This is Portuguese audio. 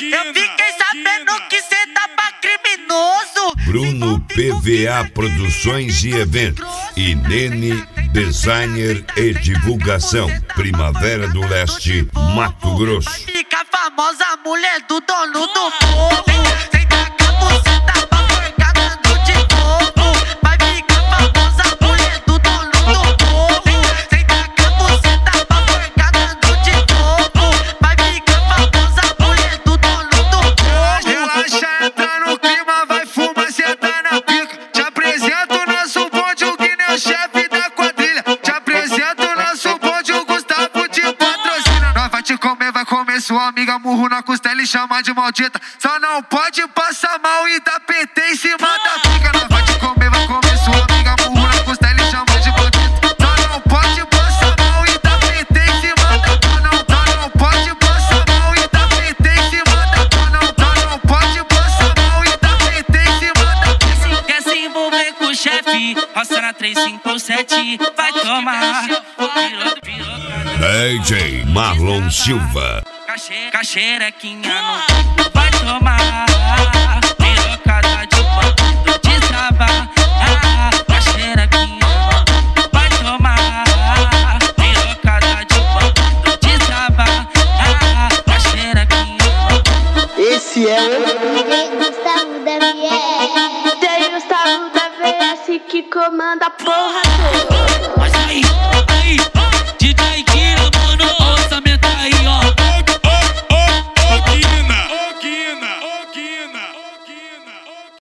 Eu fiquei sabendo que cê tá pra criminoso. Bruno PVA Produções e Eventos e Nene Designer e Divulgação, Primavera do Leste, Mato Grosso. Vai ficar famosa a mulher do dono do morro. Sem tacar buceta pra forcar dando de novo. Vai ficar famosa a mulher do dono do morro. Sem tacar buceta pra forcar dando de novo. Vai ficar famosa a mulher do dono do morro. Relaxa, entra no clima, vai fumar, senta na pica. Te apresento o nosso bonde, o Guiné é o chefe da quadrilha. Te apresento o nosso bonde, o Gustavo te patrocina. Nós vai te comer, vai comer sua amiga, murro na costela e chama de maldita. Só não pode passar mal e dar PT em cima da pica. Nós vai te comer, vai comer sua amiga, murro na costela e chama de maldita. Só não pode passar mal e dar PT em cima da pica. Não pode passar mal e dar PT em cima da pica. Não pode passar mal e dar PT em cima da pica. Quer se envolver com o chefe? Roça na 357, vai tomar. DJ Marlon Silva. Caxerequinha no bico, vai tomar. Pirocada de bandido destravar. Caxerequinha no bico, vai tomar. Pirocada de bandido destravar. Caxerequinha no bico. Esse é o DJ Gustavo da VS. DJ Gustavo da VS que comanda a porra toda. Mas aí,